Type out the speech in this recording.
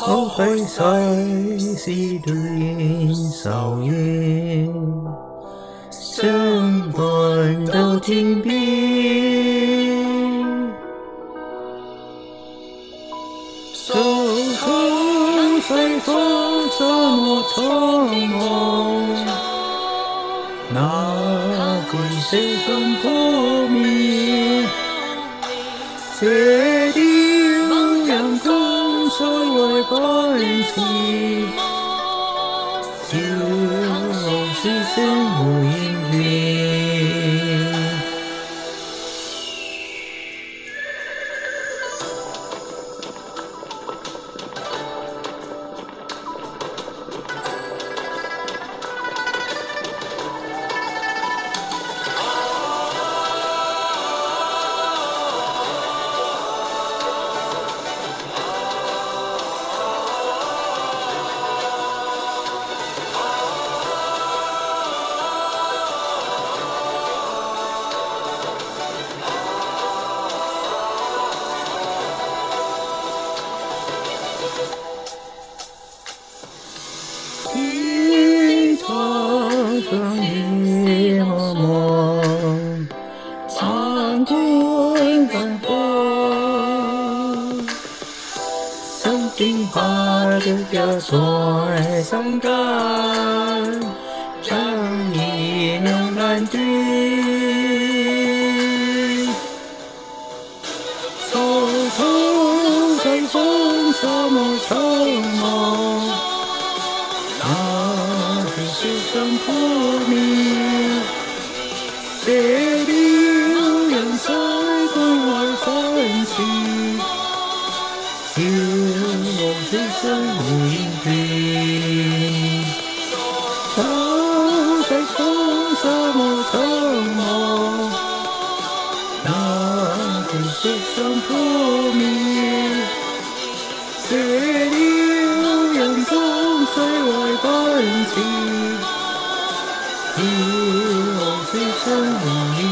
我去世是对少爷，相伴到天边。匆匆随风沙漠苍茫，那归谁曾破灭？这地阳光在外奔驰，就是生无言别。天苍苍，野茫茫，漫滚繁华。曾经把这家在山岗，让一两难对。匆匆随风沙漠苍茫，那是世上破灭。这里有人在关外翻起，就是生无言别。他在风沙漠苍茫，那是世上破灭。这里有阳光在外奔驰，就是生无言。